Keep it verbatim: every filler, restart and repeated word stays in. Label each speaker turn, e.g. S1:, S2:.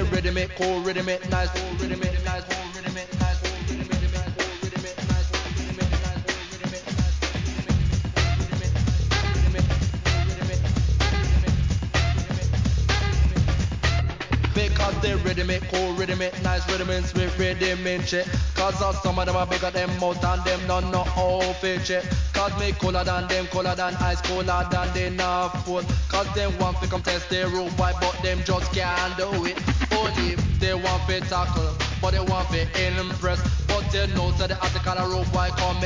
S1: rhythm it, cool rhythm it, nice, cool rhythm it, nice, cool rhythm it, nice, cool rhythm it, nice, cool rhythm it, nice, cool rhythm it, nice, cool rhythm it, nice, cool rhythm it, rhythm it, rhythm it, rhythm it, rhythm it, rhythm it, because they rhythm it, cool rhythm it, nice rhythm and sweet rhythm and shit. Cause uh, some of them are bigger than mouth and them don't know how fit shit. Cause me cooler than them, cooler than ice, cooler than they not fool. Cause them want to come test their room, why but them just can't do it. Only if they want to tackle, but they want to impress. But they know that the article of rope why come